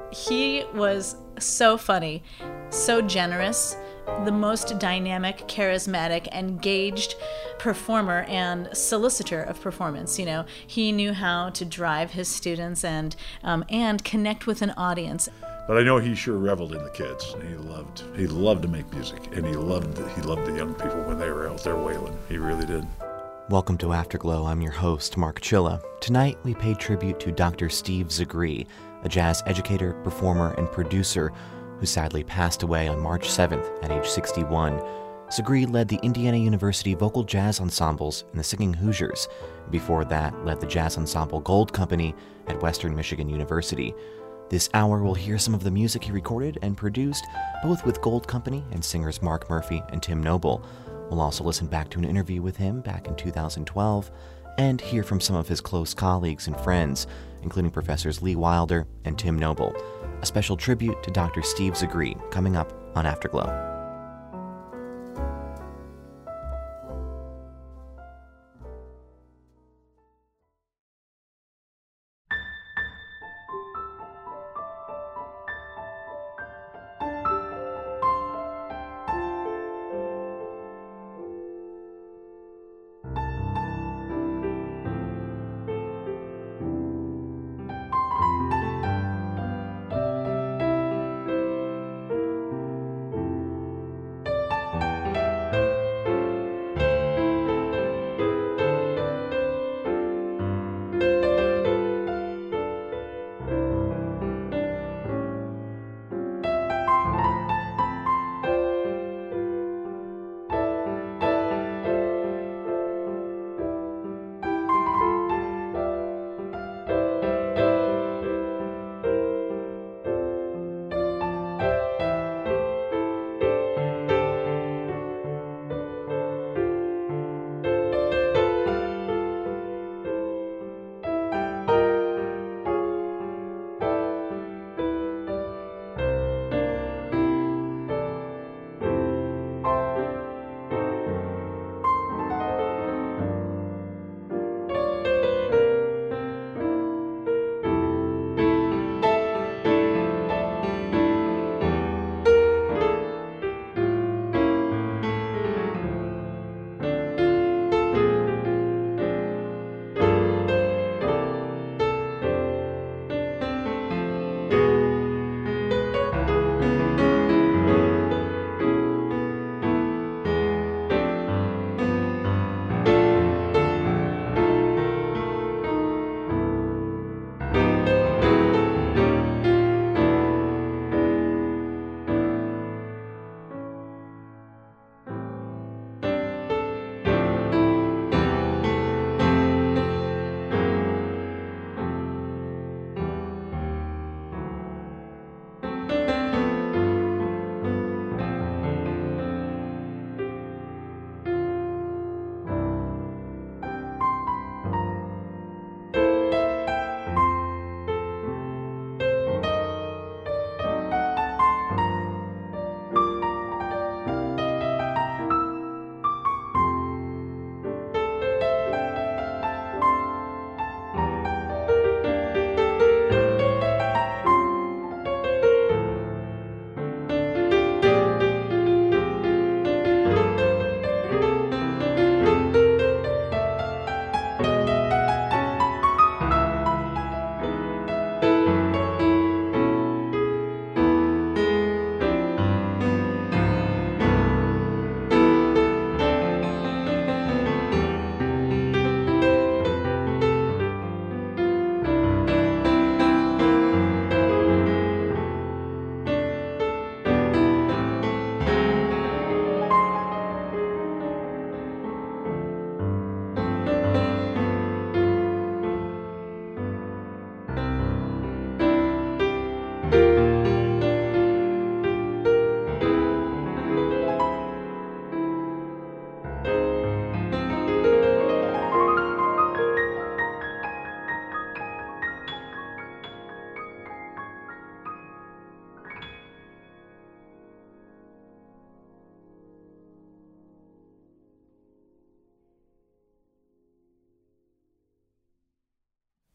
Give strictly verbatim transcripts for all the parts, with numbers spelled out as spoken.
He was so funny, so generous, the most dynamic, charismatic, engaged performer and solicitor of performance. You know, he knew how to drive his students and um, and connect with an audience. But I know he sure reveled in the kids. He loved he loved to make music, and he loved he loved the young people when they were out there wailing. He really did. Welcome to Afterglow. I'm your host, Mark Chilla. Tonight, we pay tribute to Doctor Steve Zagree, a jazz educator, performer, and producer who sadly passed away on March seventh at age sixty-one. Zagree led the Indiana University Vocal Jazz Ensembles and the Singing Hoosiers. Before that, led the jazz ensemble Gold Company at Western Michigan University. This hour, we'll hear some of the music he recorded and produced, both with Gold Company and singers Mark Murphy and Tim Noble. We'll also listen back to an interview with him back in two thousand twelve and hear from some of his close colleagues and friends, including Professors Lee Wilder and Tim Noble. A special tribute to Doctor Steve Zagree coming up on Afterglow.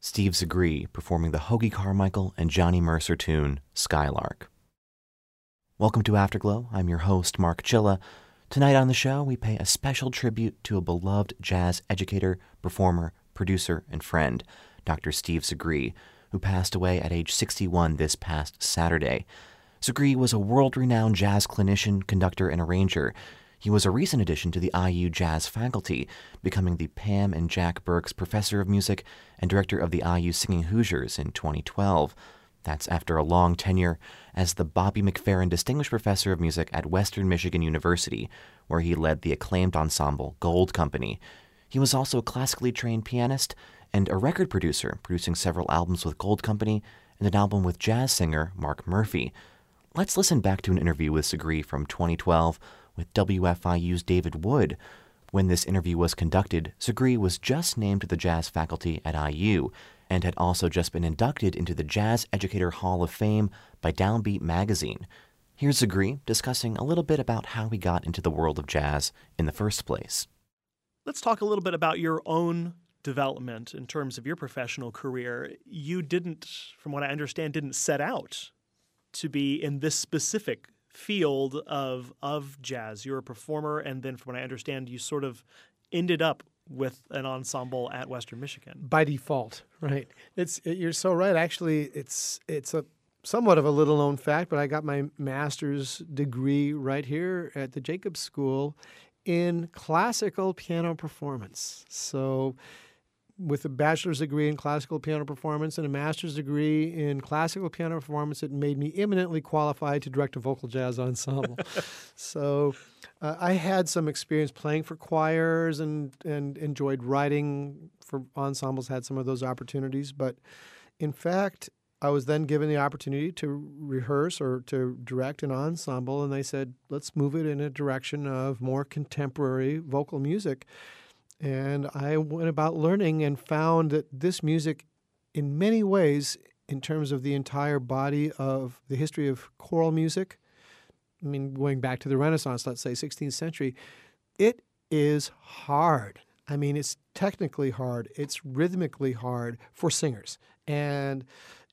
Steve Zagre performing the Hoagy Carmichael and Johnny Mercer tune, Skylark. Welcome to Afterglow. I'm your host, Mark Chilla. Tonight on the show, we pay a special tribute to a beloved jazz educator, performer, producer, and friend, Doctor Steve Zagre, who passed away at age sixty-one this past Saturday. Zagre was a world-renowned jazz clinician, conductor, and arranger. He was a recent addition to the I U Jazz faculty, becoming the Pam and Jack Burks Professor of Music and Director of the I U Singing Hoosiers in twenty twelve. That's after a long tenure as the Bobby McFerrin Distinguished Professor of Music at Western Michigan University, where he led the acclaimed ensemble Gold Company. He was also a classically trained pianist and a record producer, producing several albums with Gold Company and an album with jazz singer Mark Murphy. Let's listen back to an interview with Zagre from twenty twelve with W F I U's David Wood. When this interview was conducted, Zagre was just named to the jazz faculty at I U and had also just been inducted into the Jazz Educator Hall of Fame by Downbeat magazine. Here's Zagre discussing a little bit about how he got into the world of jazz in the first place. Let's talk a little bit about your own development in terms of your professional career. You didn't, from what I understand, didn't set out to be in this specific field of of jazz. You're a performer, and then from what I understand, you sort of ended up with an ensemble at Western Michigan. By default, right. It's it, you're so right. Actually, it's it's a somewhat of a little-known fact, but I got my master's degree right here at the Jacobs School in classical piano performance. So with a bachelor's degree in classical piano performance and a master's degree in classical piano performance, it made me eminently qualified to direct a vocal jazz ensemble. So uh, I had some experience playing for choirs and, and enjoyed writing for ensembles, had some of those opportunities. But in fact, I was then given the opportunity to rehearse or to direct an ensemble, and they said, let's move it in a direction of more contemporary vocal music. And I went about learning and found that this music, in many ways, in terms of the entire body of the history of choral music, I mean, going back to the Renaissance, let's say sixteenth century, it is hard. I mean, it's technically hard. It's rhythmically hard for singers. And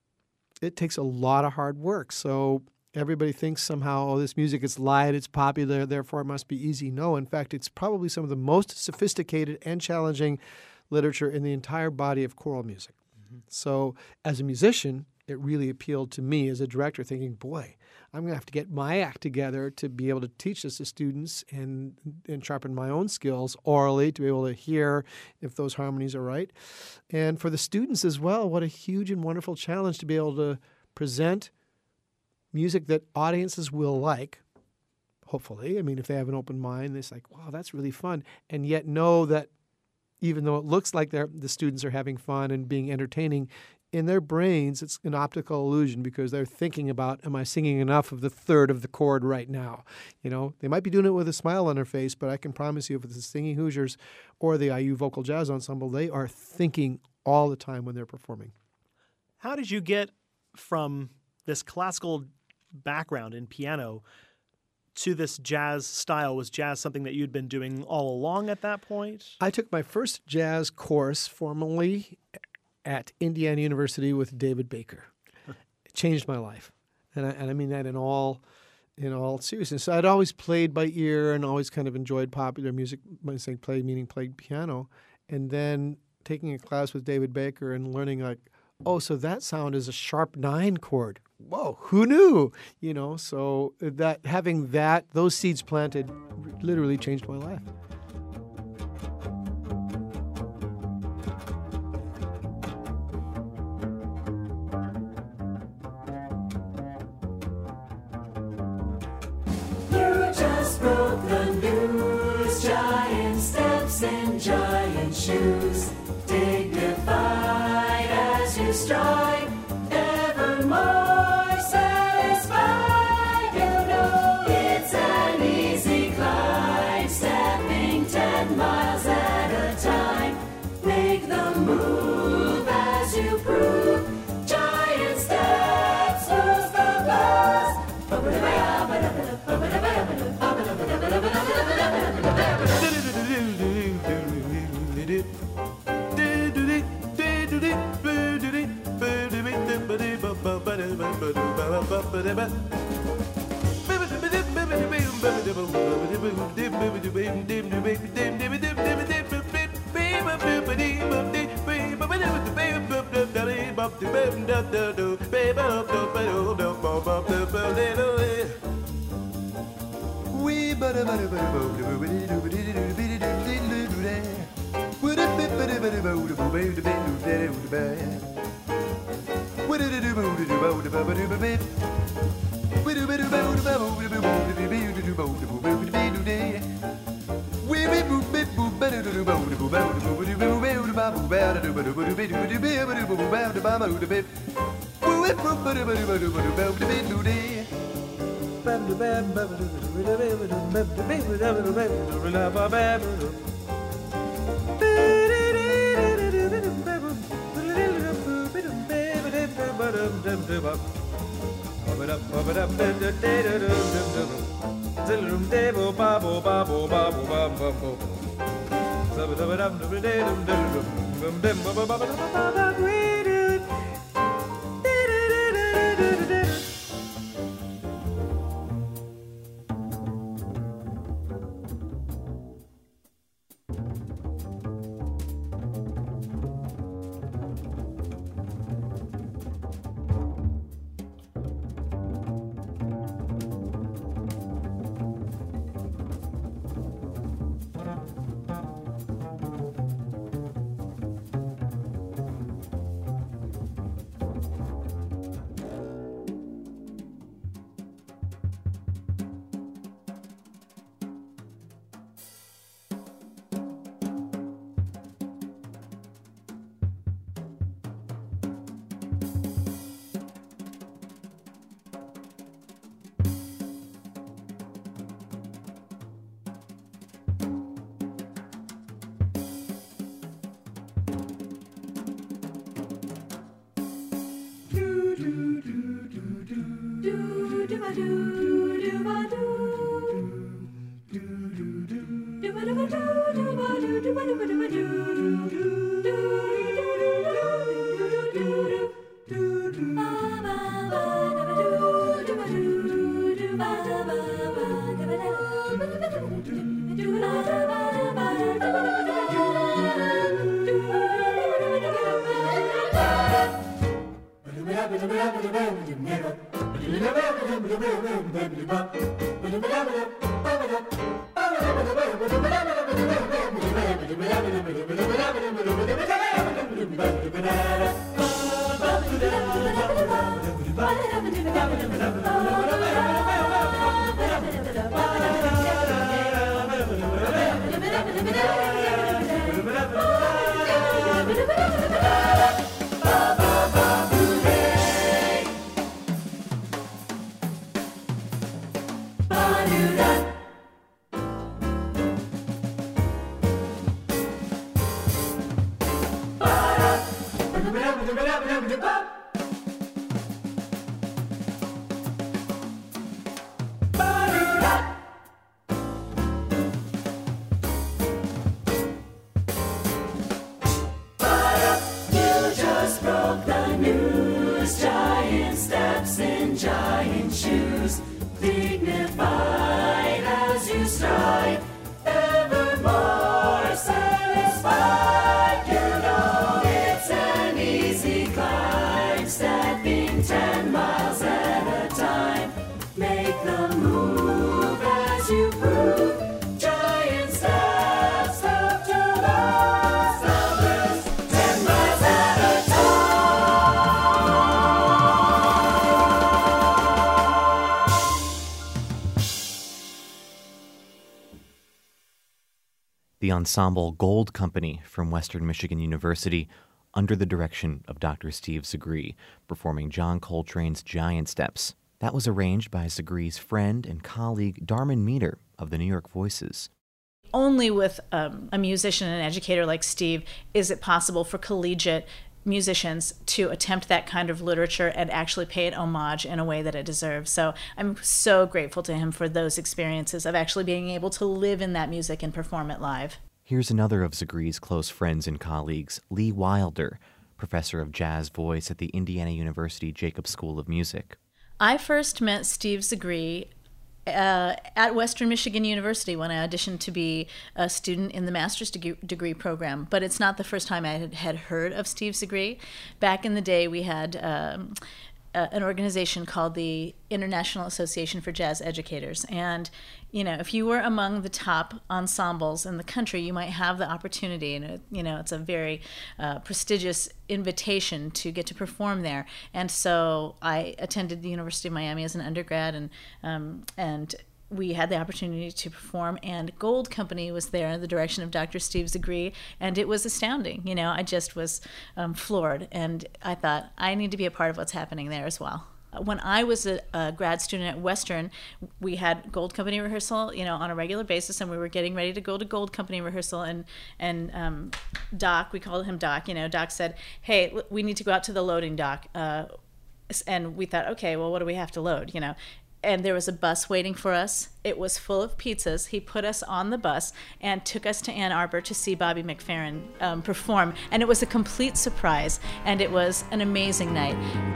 it takes a lot of hard work. So everybody thinks somehow, oh, this music is light, it's popular, therefore it must be easy. No, in fact, it's probably some of the most sophisticated and challenging literature in the entire body of choral music. Mm-hmm. So as a musician, it really appealed to me as a director, thinking, boy, I'm going to have to get my act together to be able to teach this to students and, and sharpen my own skills orally to be able to hear if those harmonies are right. And for the students as well, what a huge and wonderful challenge to be able to present music that audiences will like, hopefully. I mean, if they have an open mind, it's like, wow, that's really fun. And yet know that even though it looks like they're, the students are having fun and being entertaining, in their brains, it's an optical illusion because they're thinking about, am I singing enough of the third of the chord right now? You know, they might be doing it with a smile on their face, but I can promise you if it's the Singing Hoosiers or the I U Vocal Jazz Ensemble, they are thinking all the time when they're performing. How did you get from this classical background in piano to this jazz style? Was jazz something that you'd been doing all along at that point? I took my first jazz course formally at Indiana University with David Baker. It changed my life. And I, and I mean that in all in all seriousness. So I'd always played by ear and always kind of enjoyed popular music. When I say play, meaning played piano. And then taking a class with David Baker and learning like, oh, so that sound is a sharp nine chord. Whoa, who knew? You know, so that having that, those seeds planted literally changed my life. You just broke the news, giant steps and giant shoes, dignified as you stride, evermore. Move as you prove, giant steps, lose the buzz. The ensemble Gold Company from Western Michigan University, under the direction of Doctor Steve Zagre, performing John Coltrane's Giant Steps. That was arranged by Zagre's friend and colleague Darman Meter of the New York Voices. Only with um, a musician and an educator like Steve is it possible for collegiate musicians to attempt that kind of literature and actually pay it homage in a way that it deserves. So I'm so grateful to him for those experiences of actually being able to live in that music and perform it live. Here's another of Zagre's close friends and colleagues, Lee Wilder, professor of jazz voice at the Indiana University Jacobs School of Music. I first met Steve Zagree uh, at Western Michigan University when I auditioned to be a student in the master's degree, degree program. But it's not the first time I had, had heard of Steve Zagree. Back in the day, we had um, uh, an organization called the International Association for Jazz Educators. And, you know, if you were among the top ensembles in the country, you might have the opportunity, and, it, you know, it's a very uh, prestigious invitation to get to perform there. And so I attended the University of Miami as an undergrad, and um, and we had the opportunity to perform, and Gold Company was there in the direction of Doctor Steve Zagree, and it was astounding. You know, I just was um, floored, and I thought, I need to be a part of what's happening there as well. When I was a, a grad student at Western, we had Gold Company rehearsal, you know, on a regular basis, and we were getting ready to go to Gold Company rehearsal, and and um, Doc, we called him Doc, you know, Doc said, hey, we need to go out to the loading dock, uh, and we thought, okay, well, what do we have to load, you know? And there was a bus waiting for us. It was full of pizzas. He put us on the bus and took us to Ann Arbor to see Bobby McFerrin um, perform. And it was a complete surprise, and it was an amazing night.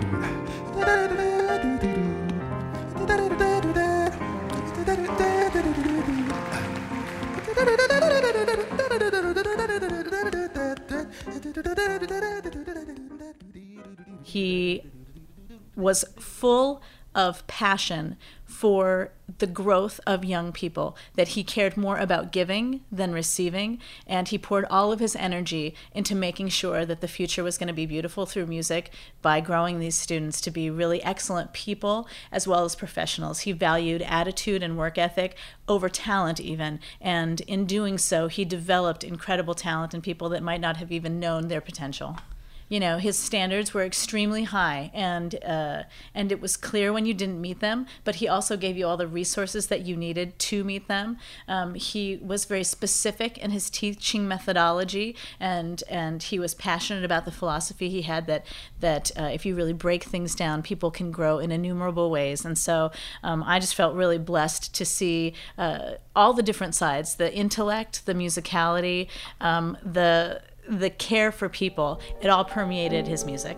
He was full of passion for the growth of young people, that he cared more about giving than receiving, and he poured all of his energy into making sure that the future was going to be beautiful through music by growing these students to be really excellent people as well as professionals. He valued attitude and work ethic over talent even, and in doing so, he developed incredible talent in people that might not have even known their potential. You know, his standards were extremely high, and uh, and it was clear when you didn't meet them, but he also gave you all the resources that you needed to meet them. Um, he was very specific in his teaching methodology, and and he was passionate about the philosophy he had that, that uh, if you really break things down, people can grow in innumerable ways. And so um, I just felt really blessed to see uh, all the different sides, the intellect, the musicality, um, the... the care for people. It all permeated his music.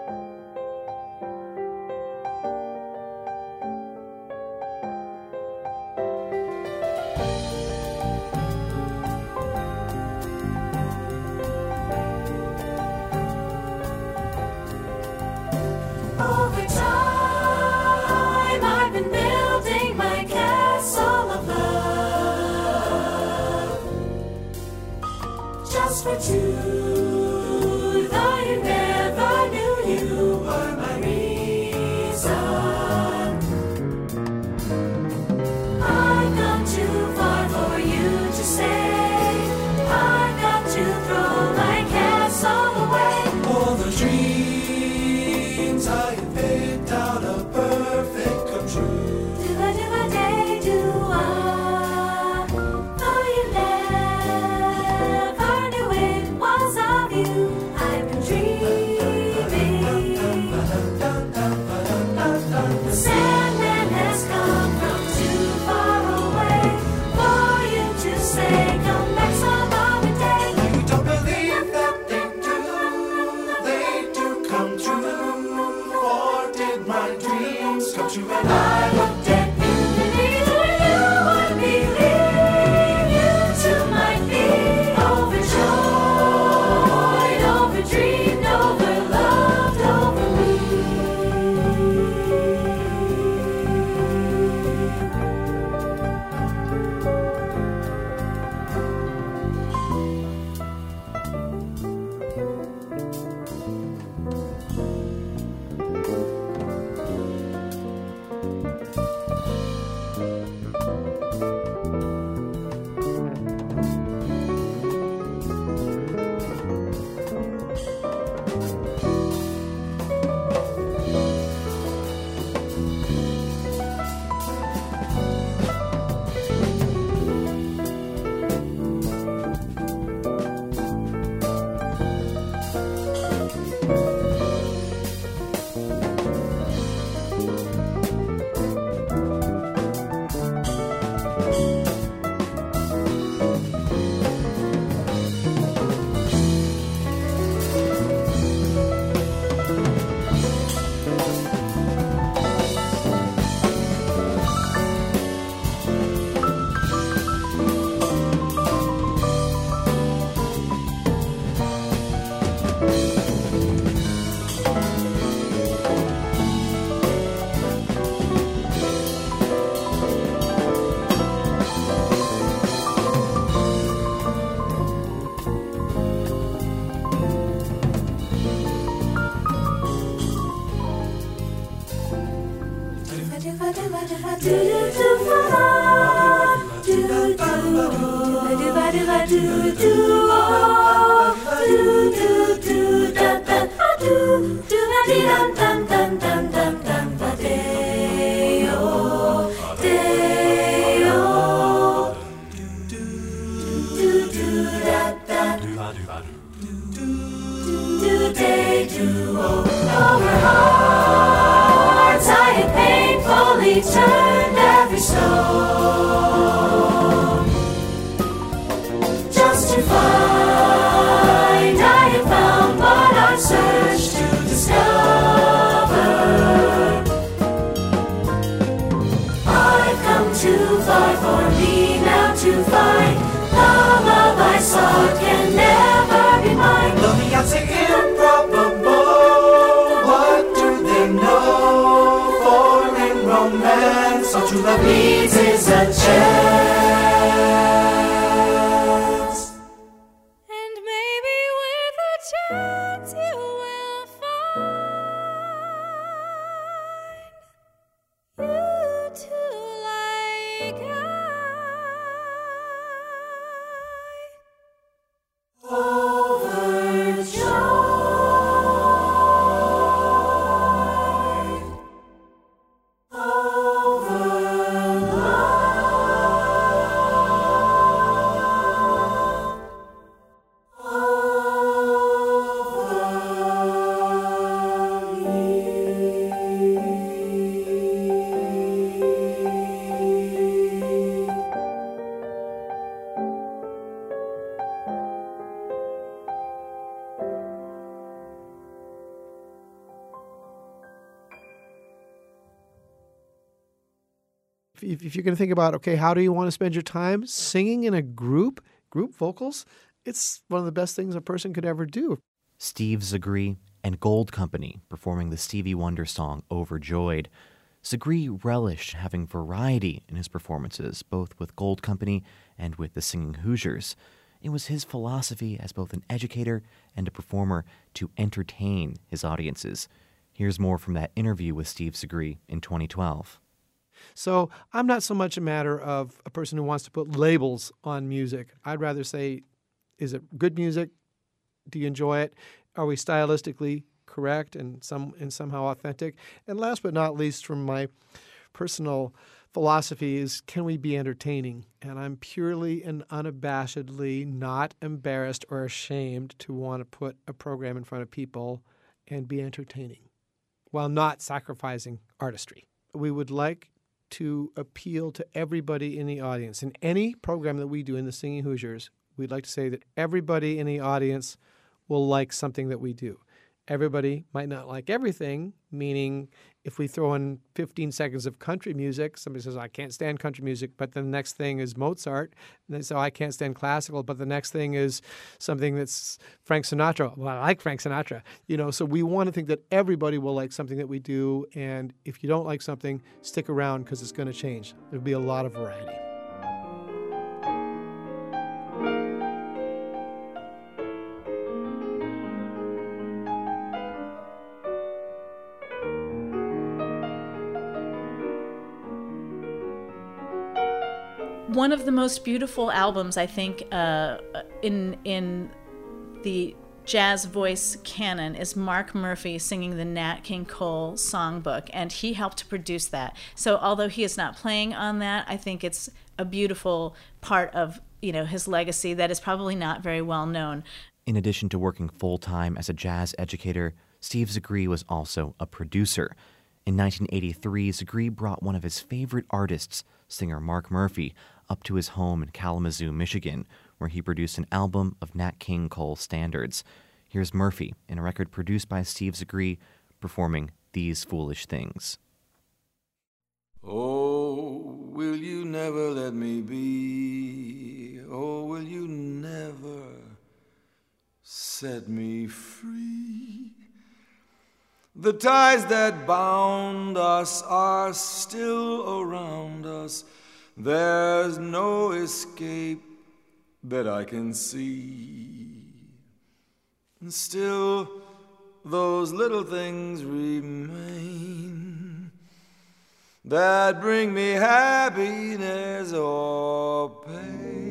Over time, I've been building my castle of love, just for two. Though you never knew you were my reason, I've gone too far for you to say I've got to throw my castle away. All the dreams I have picked out are perfect come true. Do I, do I, day, do I? Though you never knew it was of you, I've been dreaming. The Sandman has come from too far away for you to say, come back some other day. You don't believe that they do, they do come true. Or did my dreams come true and I looked at you? Neither you would believe, you too might be overjoyed, overdreamed, overloved, over me. Turned every stone just to find I have found what I've searched to discover. I've come too far for me now to find the love I sought can never be mine. Looking at the improbable, what do they know? For in romance, all true love needs is a chance. And maybe with a chance you will find you too like I. Overjoyed, If, if you're going to think about, okay, how do you want to spend your time? Singing in a group, group vocals, it's one of the best things a person could ever do. Steve Zagre and Gold Company performing the Stevie Wonder song Overjoyed. Zagre relished having variety in his performances, both with Gold Company and with the Singing Hoosiers. It was his philosophy as both an educator and a performer to entertain his audiences. Here's more from that interview with Steve Zagre in twenty twelve. So I'm not so much a matter of a person who wants to put labels on music. I'd rather say, is it good music? Do you enjoy it? Are we stylistically correct and some and somehow authentic? And last but not least, from my personal philosophy is, can we be entertaining? And I'm purely and unabashedly not embarrassed or ashamed to want to put a program in front of people and be entertaining while not sacrificing artistry. We would like to appeal to everybody in the audience. In any program that we do in the Singing Hoosiers, we'd like to say that everybody in the audience will like something that we do. Everybody might not like everything, meaning if we throw in fifteen seconds of country music, somebody says, I can't stand country music, but the next thing is Mozart. And they say, oh, I can't stand classical, but the next thing is something that's Frank Sinatra. Well, I like Frank Sinatra. You know, so we want to think that everybody will like something that we do. And if you don't like something, stick around because it's going to change. There'll be a lot of variety. One of the most beautiful albums, I think, uh, in in the jazz voice canon is Mark Murphy singing the Nat King Cole songbook, and he helped to produce that. So although he is not playing on that, I think it's a beautiful part of, you know, his legacy that is probably not very well known. In addition to working full-time as a jazz educator, Steve Zagre was also a producer. In nineteen eighty-three, Zagre brought one of his favorite artists, singer Mark Murphy, up to his home in Kalamazoo, Michigan, where he produced an album of Nat King Cole standards. Here's Murphy in a record produced by Steve Zagre performing These Foolish Things. Oh, will you never let me be? Oh, will you never set me free? The ties that bound us are still around us. There's no escape that I can see. And still, those little things remain. that bring me happiness or pain.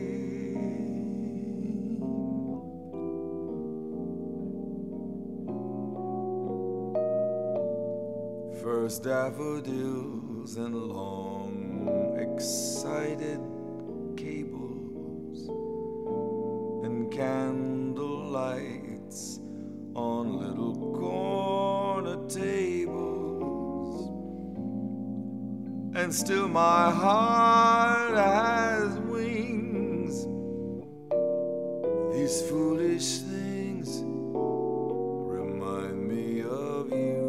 First daffodils and long excited cables and candle lights on little corner tables, and still my heart has wings. These foolish things remind me of you.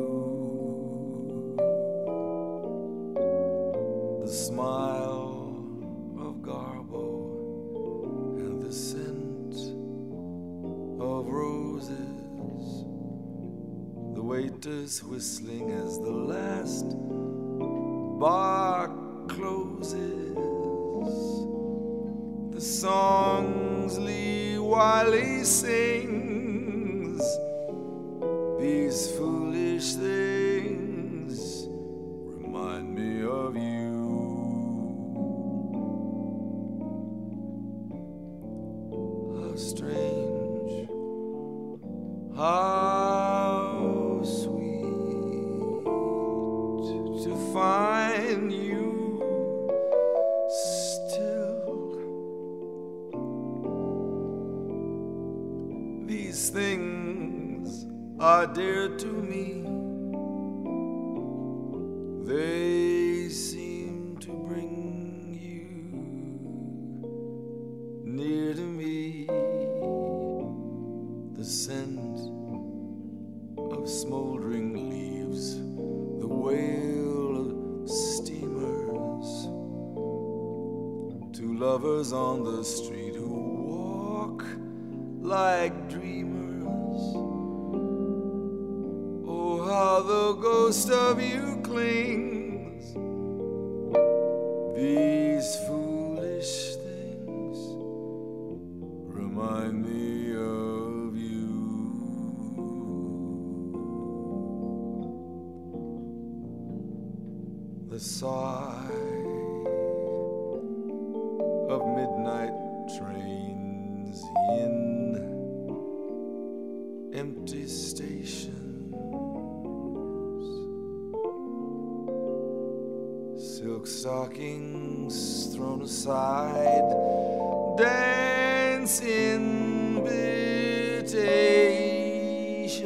The smile of Garbo and the scent of roses, the waiters whistling as the last bar closes, the songs Lee Wiley sings. These foolish things remind me of you. How strange, how sweet to find you still. These things are dear to me. They seem to bring you near to me. The scent of smoldering leaves, the wail of steamers, two lovers on the street who walk like dreamers. Oh, how the ghost of you clings. These foolish things remind me of you. The sigh of midnight trains in empty stations, silk stockings thrown aside, dance invitations.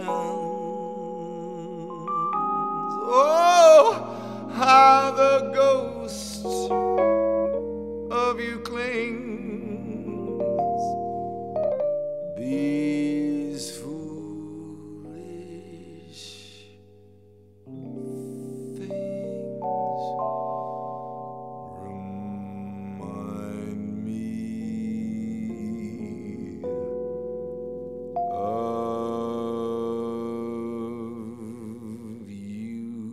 Oh, how the ghost of you clings. These foolish things remind me of you.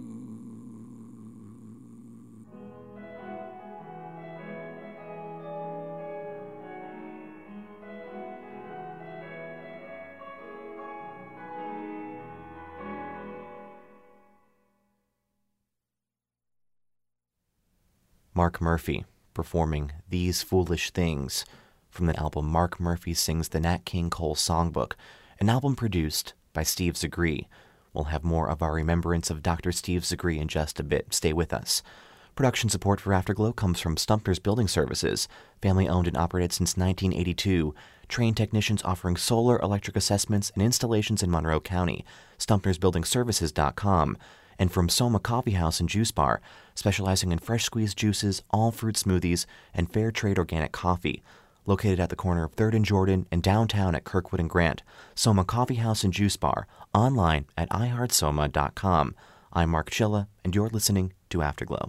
Mark Murphy performing These Foolish Things from the album Mark Murphy Sings the Nat King Cole Songbook, an album produced by Steve Zagre. We'll have more of our remembrance of Doctor Steve Zagre in just a bit. Stay with us. Production support for Afterglow comes from Stumpner's Building Services, family-owned and operated since nineteen eighty-two. Trained technicians offering solar electric assessments and installations in Monroe County. Stumpners Building Services dot com. And from Soma Coffee House and Juice Bar, specializing in fresh squeezed juices, all fruit smoothies, and fair trade organic coffee. Located at the corner of third and Jordan and downtown at Kirkwood and Grant. Soma Coffee House and Juice Bar, online at i heart soma dot com. I'm Mark Chilla, and you're listening to Afterglow.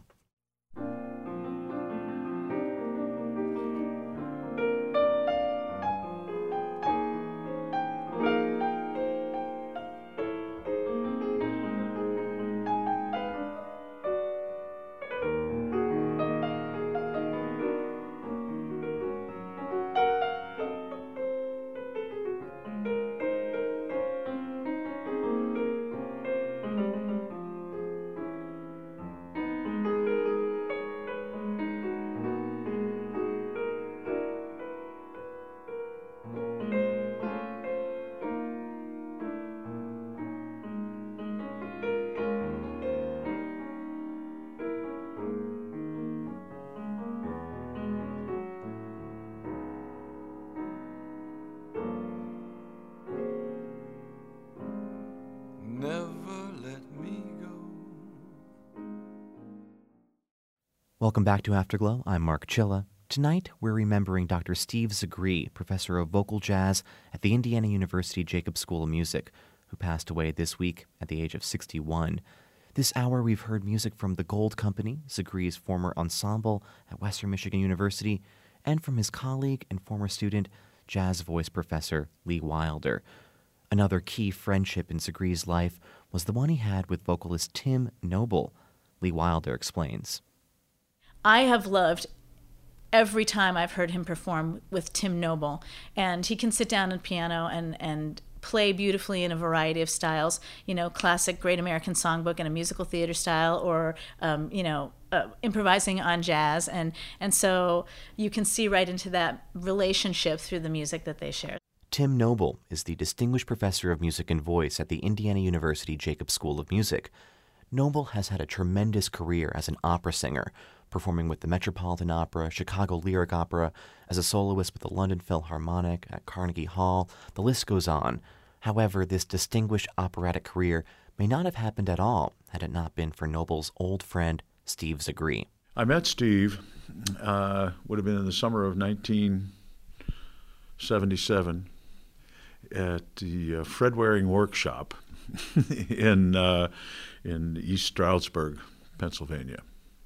Welcome back to Afterglow. I'm Mark Chilla. Tonight, we're remembering Doctor Steve Zagree, professor of vocal jazz at the Indiana University Jacobs School of Music, who passed away this week at the age of sixty-one. This hour, we've heard music from the Gold Company, Zagree's former ensemble at Western Michigan University, and from his colleague and former student, jazz voice professor Lee Wilder. Another key friendship in Zagree's life was the one he had with vocalist Tim Noble. Lee Wilder explains. I have loved every time I've heard him perform with Tim Noble, and he can sit down at piano and, and play beautifully in a variety of styles, you know, classic Great American Songbook in a musical theater style, or, um, you know, uh, improvising on jazz. And, and so you can see right into that relationship through the music that they share. Tim Noble is the Distinguished Professor of Music and Voice at the Indiana University Jacobs School of Music. Noble has had a tremendous career as an opera singer, performing with the Metropolitan Opera, Chicago Lyric Opera, as a soloist with the London Philharmonic, at Carnegie Hall. The list goes on. However, this distinguished operatic career may not have happened at all had it not been for Noble's old friend, Steve Zagree. I met Steve, uh, would have been in the summer of nineteen seventy-seven at the uh, Fred Waring Workshop in, uh, in East Stroudsburg, Pennsylvania.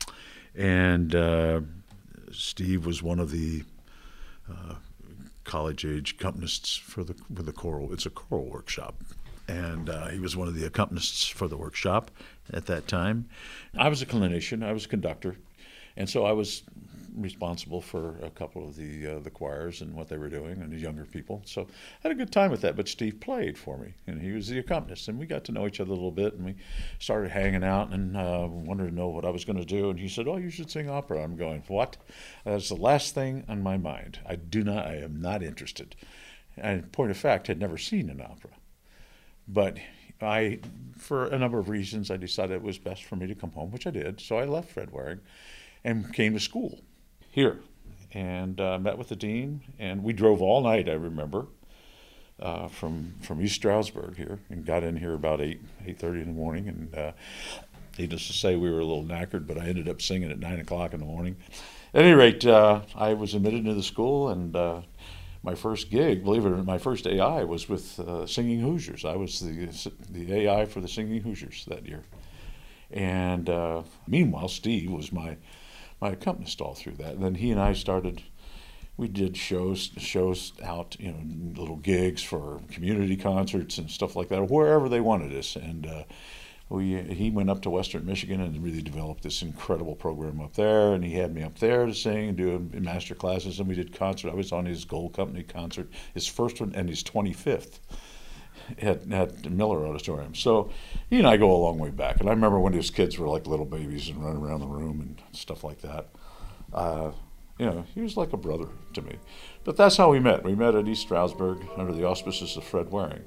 And uh, Steve was one of the uh, college-age accompanists for the for the choral. It's a choral workshop, and uh, he was one of the accompanists for the workshop at that time. I was a clinician. I was a conductor, and so I was responsible for a couple of the uh, the choirs and what they were doing and the younger people. So I had a good time with that. But Steve played for me, and he was the accompanist, and we got to know each other a little bit, and we started hanging out and uh, wanted to know what I was going to do. And he said, "Oh, you should sing opera." I'm going, "What?" That's the last thing on my mind. I do not. I am not interested. And point of fact, had never seen an opera, but I, for a number of reasons, I decided it was best for me to come home, which I did. So I left Fred Waring and came to school here, and uh, met with the dean, and we drove all night, I remember, uh, from from East Stroudsburg here, and got in here about eight, eight thirty in the morning, and uh, needless to say, we were a little knackered, but I ended up singing at nine o'clock in the morning. At any rate, uh, I was admitted into the school, and uh, my first gig, believe it or not, my first A I was with uh, Singing Hoosiers. I was the, the A I for the Singing Hoosiers that year. And uh, meanwhile, Steve was my my accompanist all through that. And then he and I started, we did shows shows out, you know, little gigs for community concerts and stuff like that, wherever they wanted us. And uh, we he went up to Western Michigan and really developed this incredible program up there. And he had me up there to sing and do master classes. And we did concert. I was on his Gold Company concert, his first one and his twenty-fifth. At, at Miller Auditorium. So he and I go a long way back. And I remember when his kids were like little babies and running around the room and stuff like that. Uh, you know, he was like a brother to me. But that's how we met. We met at East Stroudsburg under the auspices of Fred Waring.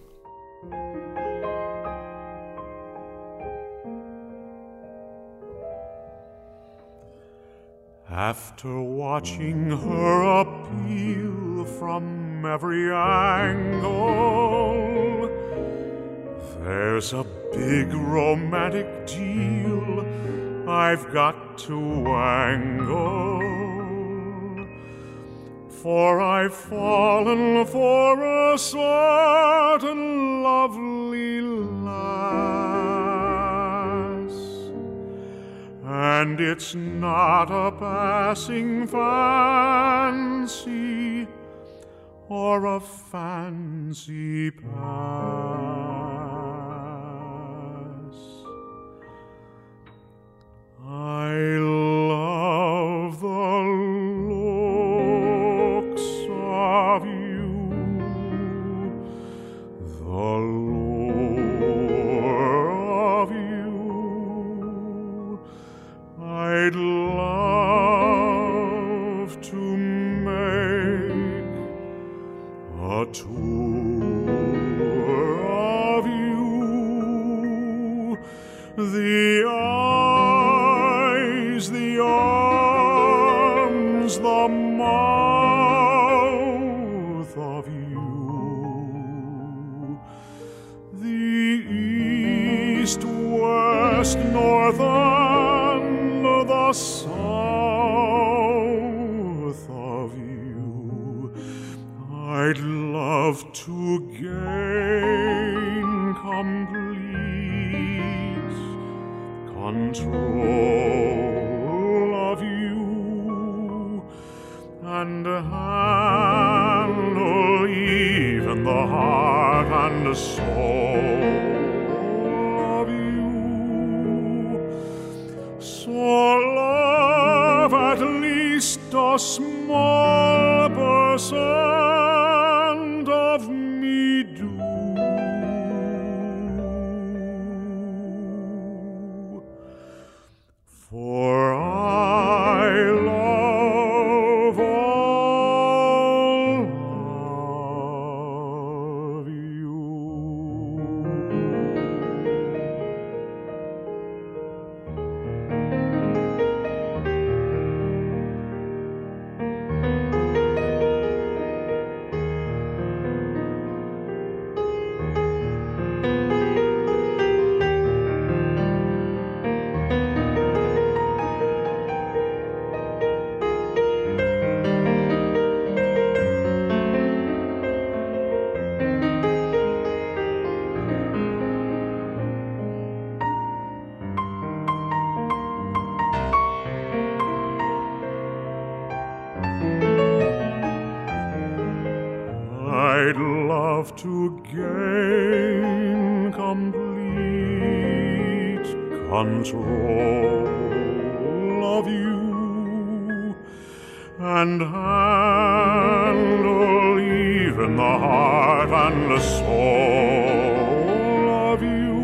After watching her appeal from every angle, there's a big romantic deal I've got to angle. For I've fallen for a certain lovely lass, and it's not a passing fancy or a fancy pass. I love the looks of you, the lure of you. I'd love to make a tour of you, the eyes, the arms, the mouth of you, the east, west, north, and the south to gain complete control of you and handle even the heart and the soul of you.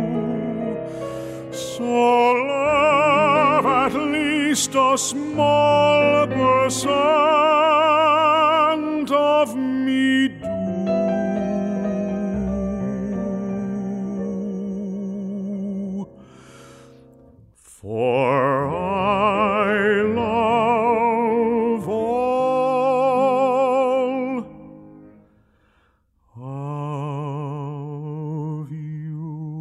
So love at least a small percent of me do. For I love all of you.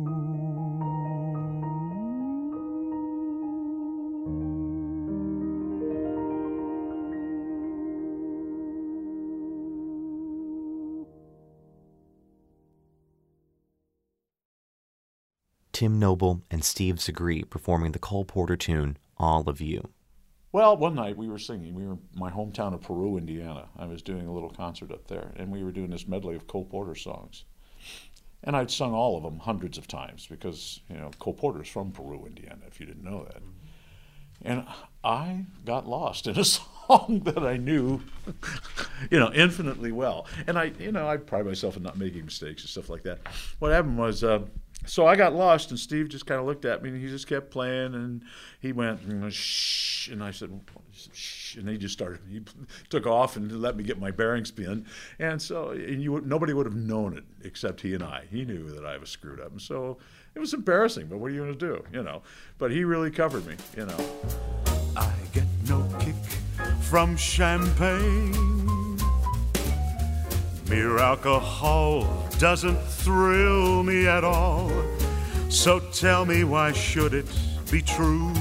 Tim Noble and Steve Zagre performing the Cole Porter tune, All of You. Well, one night we were singing. We were in my hometown of Peru, Indiana. I was doing a little concert up there, and we were doing this medley of Cole Porter songs. And I'd sung all of them hundreds of times because, you know, Cole Porter's from Peru, Indiana, if you didn't know that. And I got lost in a song that I knew, you know, infinitely well. And I, you know, I pride myself in not making mistakes and stuff like that. What happened was, uh, so I got lost, and Steve just kind of looked at me, and he just kept playing, and he went, shh, and I said, shh, and he just started, he took off and let me get my bearings pinned. And so and you, nobody would have known it except he and I. He knew that I was screwed up, and so it was embarrassing, but what are you going to do, you know? But he really covered me, you know. I get no kick from champagne. Mere alcohol doesn't thrill me at all. So tell me, why should it be true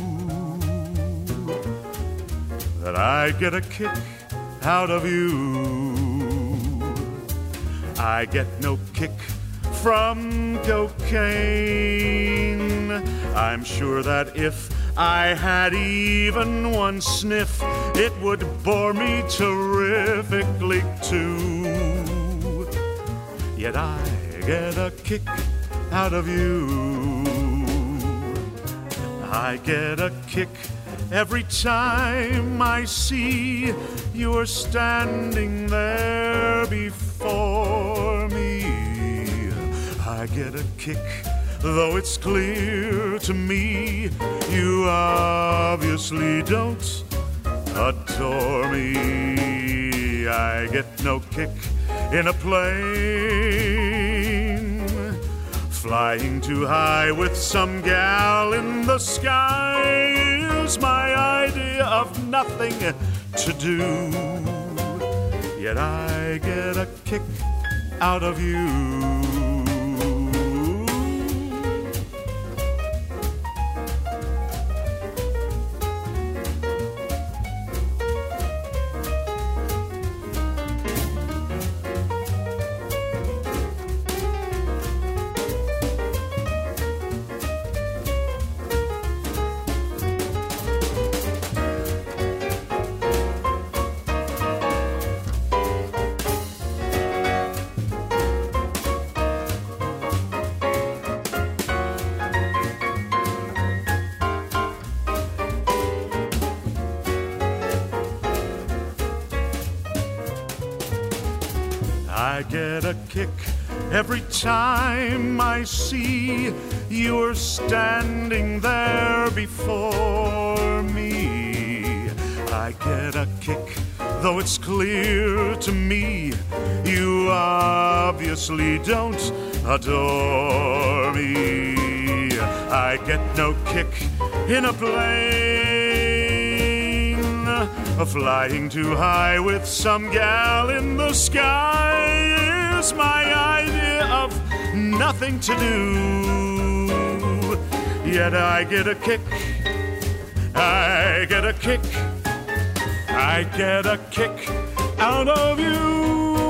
that I get a kick out of you? I get no kick from cocaine. I'm sure that if I had even one sniff, it would bore me terrifically too. Yet I get a kick out of you. I get a kick every time I see you're standing there before me. I get a kick, though it's clear to me you obviously don't adore me. I get no kick in a plane, flying too high with some gal in the sky is my idea of nothing to do. Yet I get a kick out of you. I get a kick every time I see you're standing there before me. I get a kick, though it's clear to me you obviously don't adore me. I get no kick in a plane, flying too high with some gal in the sky is my idea of nothing to do. Yet I get a kick, I get a kick, I get a kick out of you.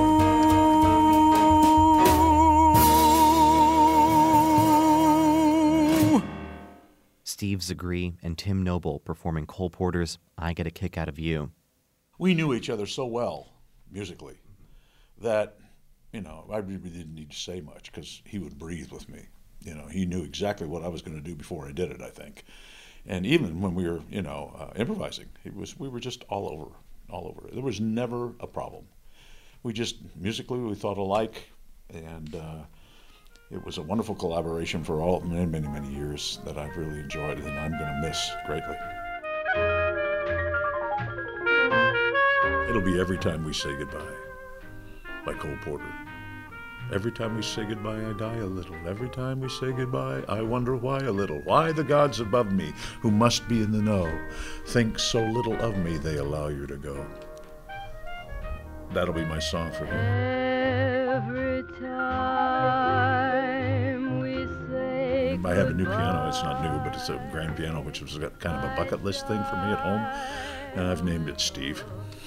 Steve Zagre and Tim Noble performing Cole Porter's I Get a Kick Out of You. We knew each other so well, musically, that you know, I really didn't need to say much because he would breathe with me. You know, he knew exactly what I was going to do before I did it, I think. And even when we were, you know, uh, improvising, it was we were just all over, all over. There was never a problem. We just, musically, we thought alike, and uh, it was a wonderful collaboration for all many, many, many years that I've really enjoyed and I'm going to miss greatly. It'll be Every Time We Say Goodbye by Cole Porter. Every time we say goodbye, I die a little. Every time we say goodbye, I wonder why a little. Why the gods above me, who must be in the know, think so little of me they allow you to go. That'll be my song for him. Every time we say I have a new piano. It's not new, but it's a grand piano, which was kind of a bucket list thing for me at home. And I've named it Steve.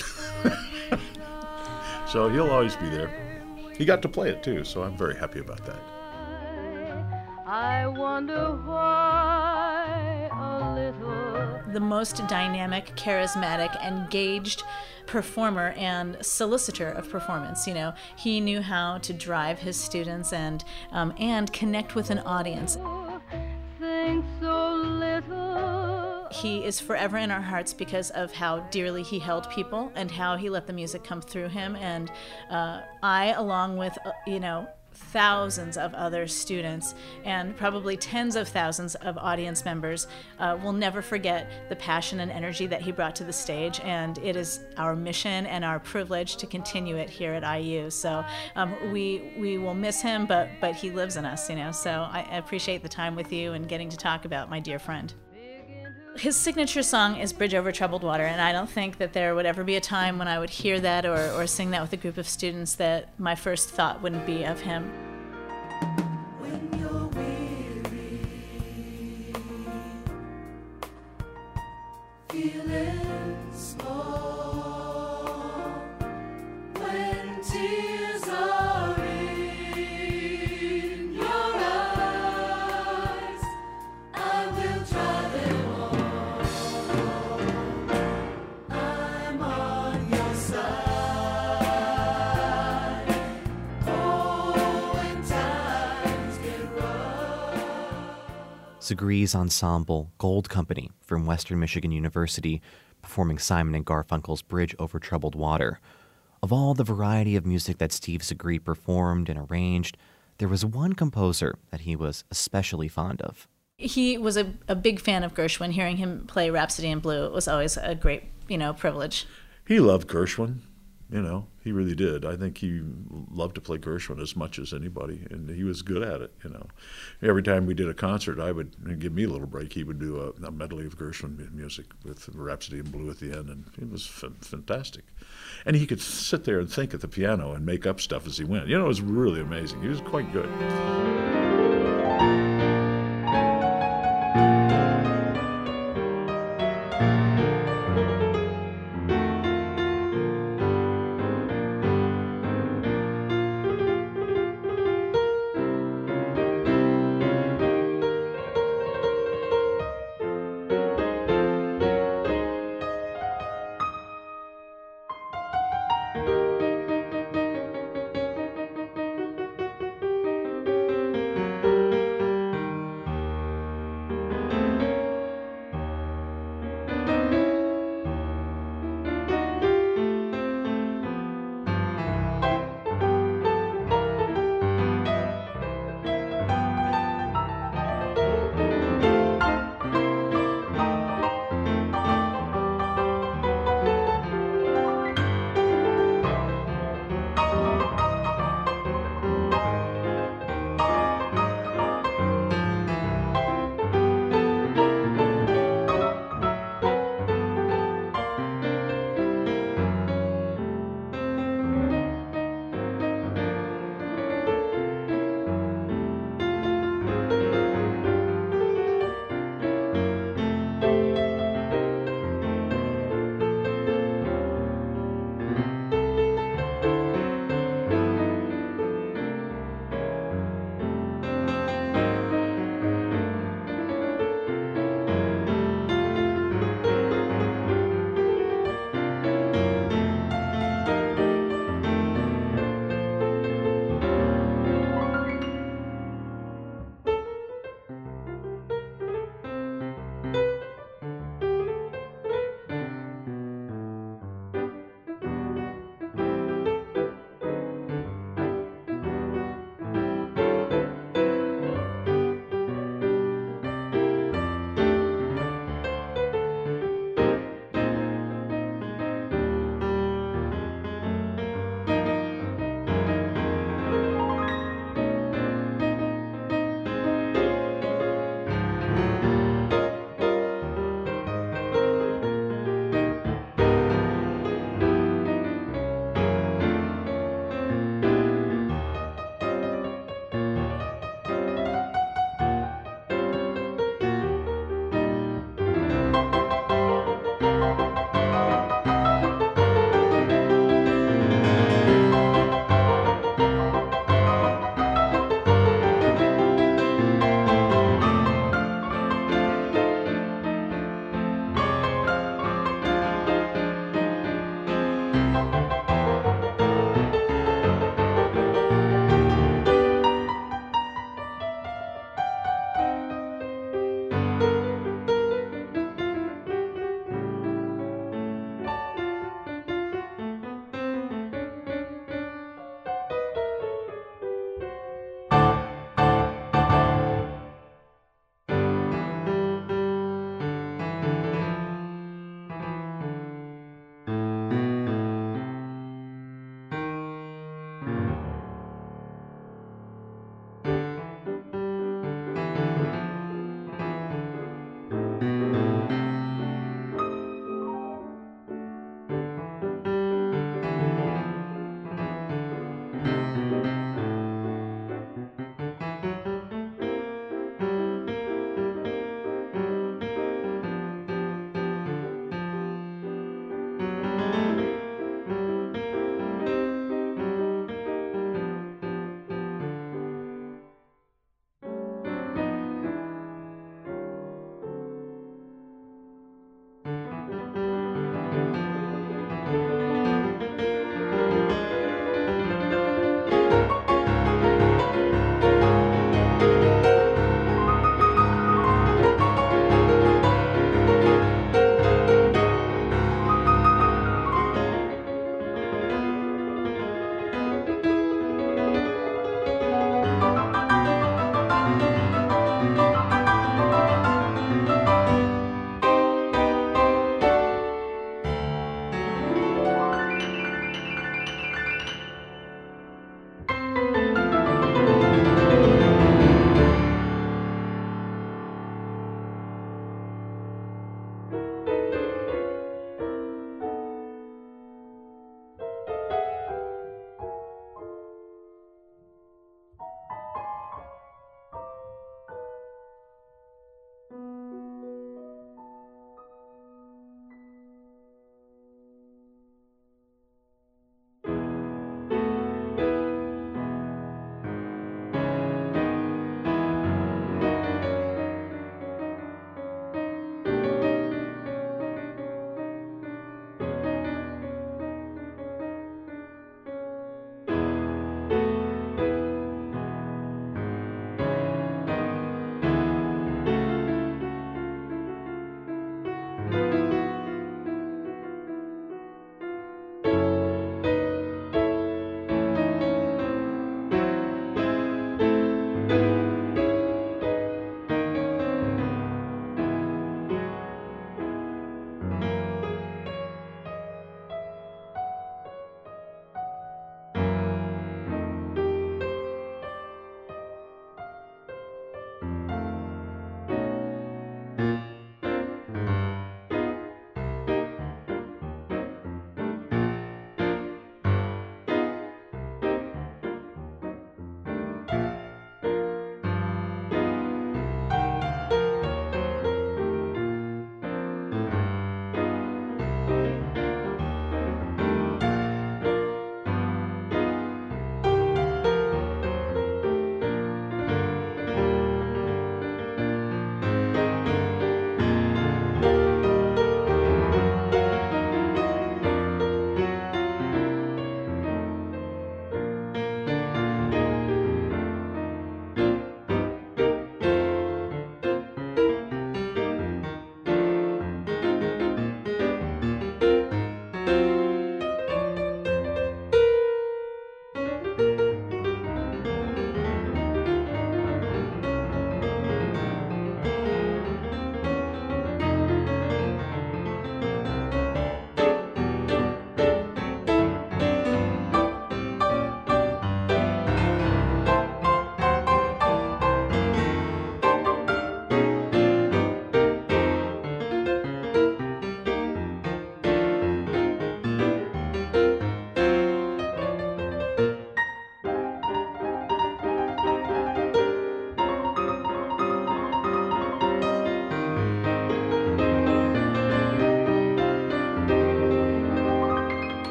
So he'll always be there. He got to play it too, so I'm very happy about that. I wonder why a little. The most dynamic, charismatic, engaged performer and solicitor of performance. You know, he knew how to drive his students and um, and connect with an audience. Think so little. He is forever in our hearts because of how dearly he held people and how he let the music come through him. And uh, I, along with, uh, you know, thousands of other students and probably tens of thousands of audience members, uh, will never forget the passion and energy that he brought to the stage. And it is our mission and our privilege to continue it here at I U. So um, we we will miss him, but but he lives in us, you know. So I appreciate the time with you and getting to talk about my dear friend. His signature song is Bridge Over Troubled Water, and I don't think that there would ever be a time when I would hear that or, or sing that with a group of students that my first thought wouldn't be of him. When you're weary, feeling small, when tears are in your eyes, I will dry them all. I'm on your side. Oh, when times get rough. Zagree's ensemble, Gold Company, from Western Michigan University, performing Simon and Garfunkel's Bridge Over Troubled Water. Of all the variety of music that Steve Zagree performed and arranged, there was one composer that he was especially fond of. He was a, a big fan of Gershwin. Hearing him play Rhapsody in Blue, it was always a great, you know, privilege. He loved Gershwin, you know, he really did. I think he loved to play Gershwin as much as anybody, and he was good at it, you know. Every time we did a concert, I would and give me a little break. He would do a, a medley of Gershwin music with Rhapsody in Blue at the end, and it was f- fantastic. And he could sit there and think at the piano and make up stuff as he went. You know, it was really amazing. He was quite good.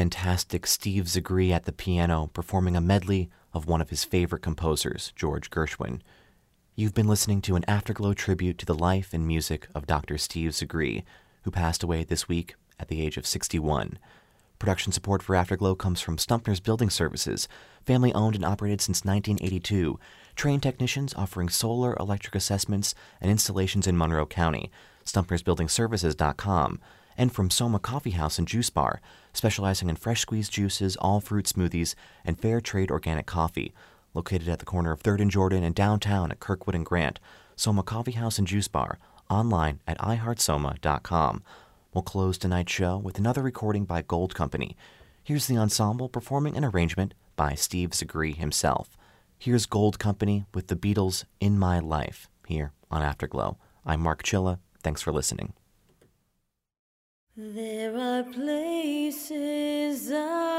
fantastic Steve Zagre at the piano performing a medley of one of his favorite composers, George Gershwin. You've been listening to an Afterglow tribute to the life and music of Doctor Steve Zagre, who passed away this week at the age of sixty-one. Production support for Afterglow comes from Stumpner's Building Services, family-owned and operated since nineteen eighty-two. Trained technicians offering solar electric assessments and installations in Monroe County. Stumpners Building Services dot com. And from Soma Coffee House and Juice Bar, specializing in fresh squeezed juices, all fruit smoothies, and fair trade organic coffee. Located at the corner of third and Jordan and downtown at Kirkwood and Grant. Soma Coffee House and Juice Bar, online at i heart soma dot com. We'll close tonight's show with another recording by Gold Company. Here's the ensemble performing an arrangement by Steve Zagre himself. Here's Gold Company with the Beatles' In My Life, here on Afterglow. I'm Mark Chilla. Thanks for listening. There are places I